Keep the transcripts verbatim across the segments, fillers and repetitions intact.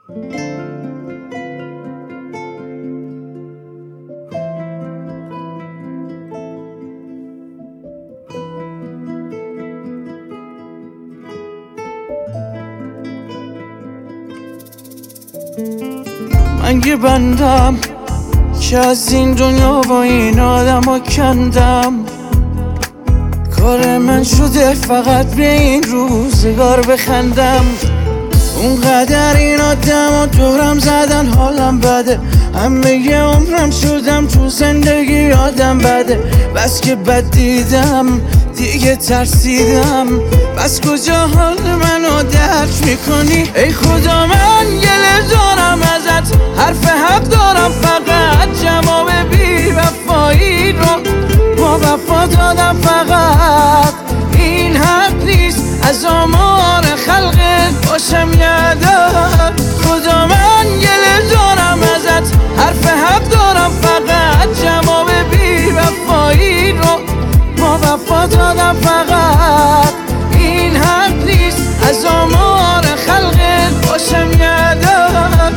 من یه بندم که از این دنیا با این آدم ها کندم. کار من شده فقط به این روزگار بخندم. اونقدر این آدم ها دورم زدن حالم بده. همه یه عمرم شدم تو زندگی آدم بده. بس که بد دیدم دیگه ترسیدم. بس کجا حال منو درک میکنی ای خدا؟ من گله دارم ازت، حرف حق دارم، فقط جواب بی وفایی رو با وفا دادم. فقط این حق نیست از آمار خلقت باشم یادم. خدا من گله دارم ازت، حرف حق دارم، فقط جواب بی وفایی رو با وفا دادم. فقط این حق نیست از آمار خلقت باشم یادم.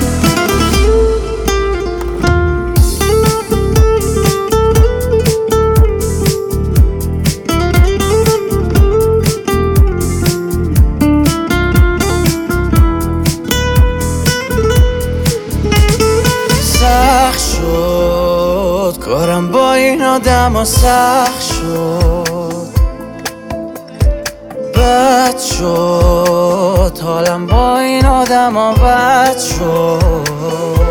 سخت شد کارم با این آدم ها، سخت شد، بد شد حالم با این آدم ها، بد شد.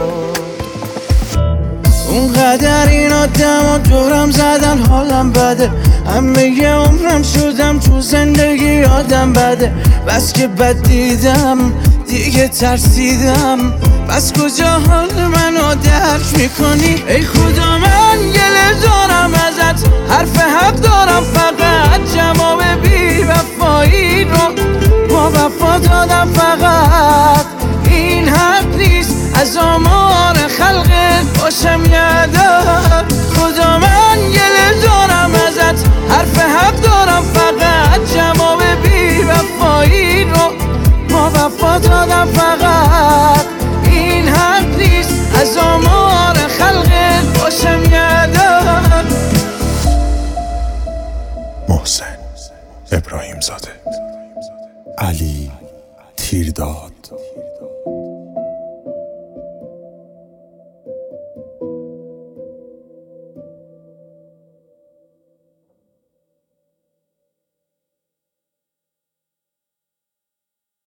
اونقدر این آدم ها دورم زدن حالم بده. همه یه عمرم شدم تو زندگی آدم بده. بس که بد دیدم دیگه ترسیدم. بس کجا حال منو درک میکنی ای خدا؟ من گله دارم ازت، حرف حق دارم، فقط جواب بی وفایی رو با وفا دادم. فقط این حق نیست از آمار خلقت باشم یادم. خدا من گله دارم ازت، حرف حق دارم، فقط جواب بی وفایی رو با وفا دادم. فقط این حق نیست از آمار خلقت باشم یادم. محسن ابراهیم زاده، علی تیرداد.